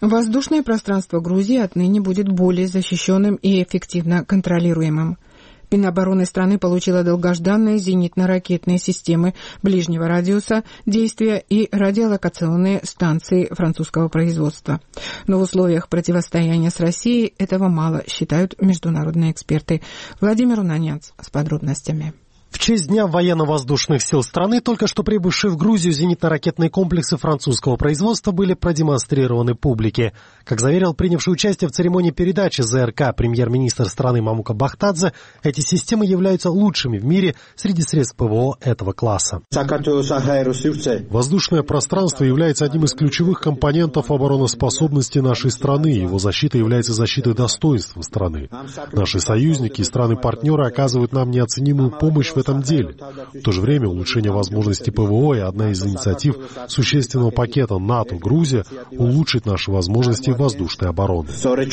Воздушное пространство Грузии отныне будет более защищенным и эффективно контролируемым. Минобороны страны получила долгожданные зенитно-ракетные системы ближнего радиуса действия и радиолокационные станции французского производства. Но в условиях противостояния с Россией этого мало, считают международные эксперты. Владимир Унанянц с подробностями. В честь Дня военно-воздушных сил страны только что прибывшие в Грузию зенитно-ракетные комплексы французского производства были продемонстрированы публике. Как заверил принявший участие в церемонии передачи ЗРК премьер-министр страны Мамука Бахтадзе, эти системы являются лучшими в мире среди средств ПВО этого класса. Воздушное пространство является одним из ключевых компонентов обороноспособности нашей страны. Его защита является защитой достоинства страны. Наши союзники и страны-партнеры оказывают нам неоценимую помощь в этом деле. В то же время улучшение возможностей ПВО и одна из инициатив существенного пакета НАТО-Грузия улучшит наши возможности воздушной обороны.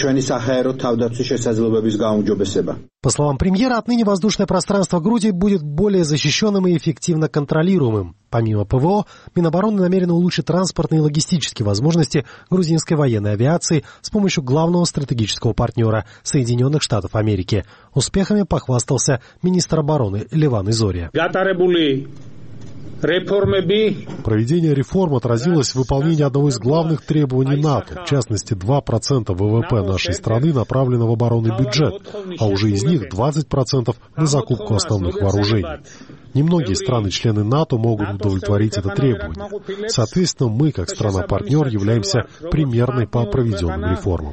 По словам премьера, отныне воздушное пространство Грузии будет более защищенным и эффективно контролируемым. Помимо ПВО, Минобороны намерена улучшить транспортные и логистические возможности грузинской военной авиации с помощью главного стратегического партнера – Соединенных Штатов Америки. Успехами похвастался министр обороны Леван Изория. Проведение реформ отразилось в выполнении одного из главных требований НАТО. В частности, 2% ВВП нашей страны направлено в оборонный бюджет, а уже из них 20% на закупку основных вооружений. Немногие страны-члены НАТО могут удовлетворить это требование. Соответственно, мы, как страна-партнер, являемся примерной по проведенным реформам.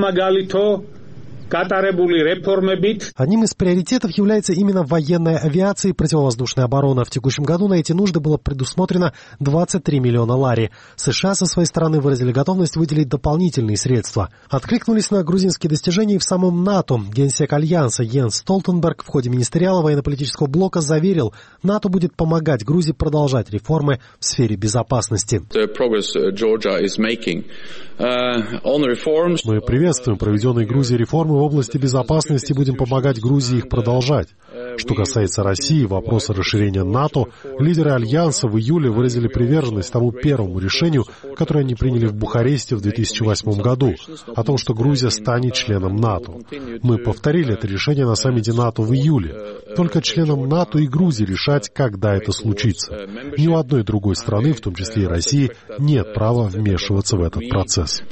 Одним из приоритетов является именно военная авиация и противовоздушная оборона. В текущем году на эти нужды было предусмотрено 23 миллиона лари. США со своей стороны выразили готовность выделить дополнительные средства. Откликнулись на грузинские достижения и в самом НАТО. Генсек Альянса Йенс Столтенберг в ходе министериала военно-политического блока заверил, НАТО будет помогать Грузии продолжать реформы в сфере безопасности. Мы приветствуем проведенные Грузией реформы в области безопасности и будем помогать Грузии их продолжать. Что касается России, вопроса расширения НАТО, лидеры Альянса в июле выразили приверженность тому первому решению, которое они приняли в Бухаресте в 2008 году, о том, что Грузия станет членом НАТО. Мы повторили это решение на саммите НАТО в июле. Только членам НАТО и Грузии решать, когда это случится. Ни у одной другой страны, в том числе и России, нет права вмешиваться в этот процесс.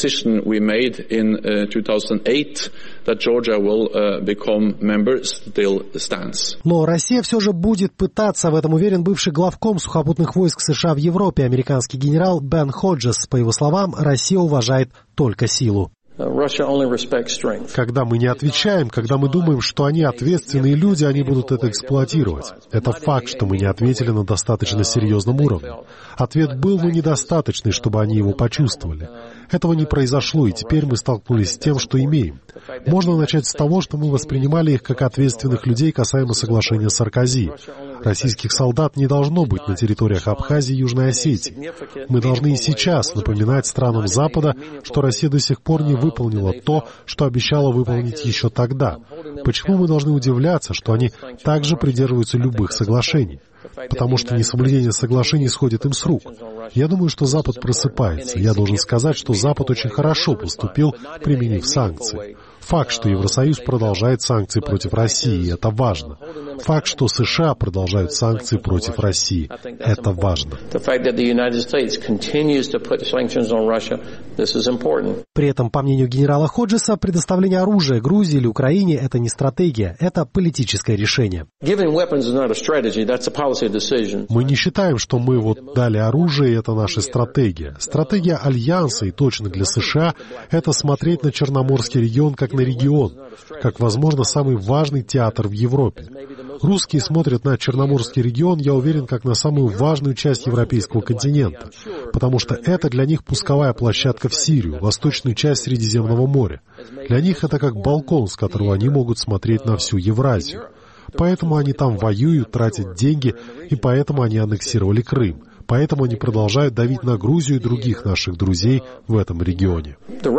Но Россия все же будет пытаться, в этом уверен бывший главком сухопутных войск США в Европе, американский генерал Бен Ходжес. По его словам, Россия уважает только силу. Когда мы не отвечаем, когда мы думаем, что они ответственные люди, они будут это эксплуатировать. Это факт, что мы не ответили на достаточно серьезном уровне. Ответ был, но недостаточный, чтобы они его почувствовали. Этого не произошло, и теперь мы столкнулись с тем, что имеем. Можно начать с того, что мы воспринимали их как ответственных людей касаемо соглашения Саркози. Российских солдат не должно быть на территориях Абхазии и Южной Осетии. Мы должны и сейчас напоминать странам Запада, что Россия до сих пор не выполнила то, что обещала выполнить еще тогда. Почему мы должны удивляться, что они также придерживаются любых соглашений? Потому что несоблюдение соглашений сходит им с рук. Я думаю, что Запад просыпается. Я должен сказать, что Запад очень хорошо поступил, применив санкции. Факт, что Евросоюз продолжает санкции против России, это важно. Факт, что США продолжают санкции против России, это важно. При этом, по мнению генерала Ходжеса, предоставление оружия Грузии или Украине – это не стратегия, это политическое решение. Мы не считаем, что мы дали оружие, и это наша стратегия. Стратегия Альянса, и точно для США, это смотреть на Черноморский регион как на регион, как, возможно, самый важный театр в Европе. Русские смотрят на Черноморский регион, я уверен, как на самую важную часть европейского континента, потому что это для них пусковая площадка в Сирию, восточную часть Средиземного моря. Для них это как балкон, с которого они могут смотреть на всю Евразию. Поэтому они там воюют, тратят деньги, и поэтому они аннексировали Крым. Поэтому они продолжают давить на Грузию и других наших друзей в этом регионе.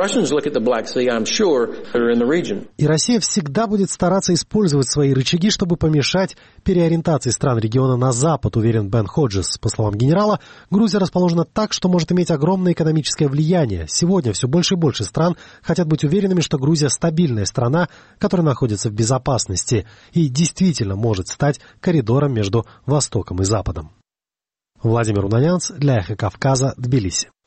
И Россия всегда будет стараться использовать свои рычаги, чтобы помешать переориентации стран региона на запад, уверен Бен Ходжес. По словам генерала, Грузия расположена так, что может иметь огромное экономическое влияние. Сегодня все больше и больше стран хотят быть уверенными, что Грузия стабильная страна, которая находится в безопасности и действительно может стать коридором между Востоком и Западом. Владимир Унанянц для Эхо Кавказа, Тбилиси.